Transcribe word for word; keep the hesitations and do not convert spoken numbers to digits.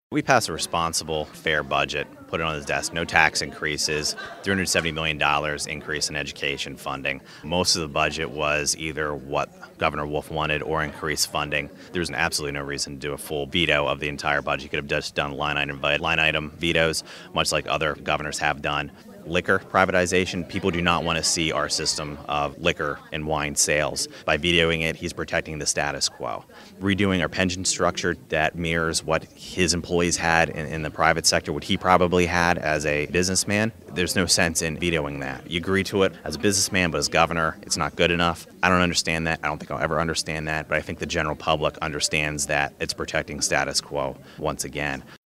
We passed a responsible, fair budget, put it on his desk, no tax increases, three hundred seventy million dollars increase in education funding. Most of the budget was either what Governor Wolf wanted or increased funding. There's absolutely no reason to do a full veto of the entire budget. You could have just done line item, line item vetoes, much like other governors have done. Liquor privatization, people do not want to see our system of liquor and wine sales. By vetoing it, he's protecting the status quo. Redoing our pension structure that mirrors what his employees had in, in the private sector, what he probably had as a businessman, there's no sense in vetoing that. You agree to it as a businessman, but as governor, it's not good enough. I don't understand that. I don't think I'll ever understand that, but I think the general public understands that it's protecting status quo once again.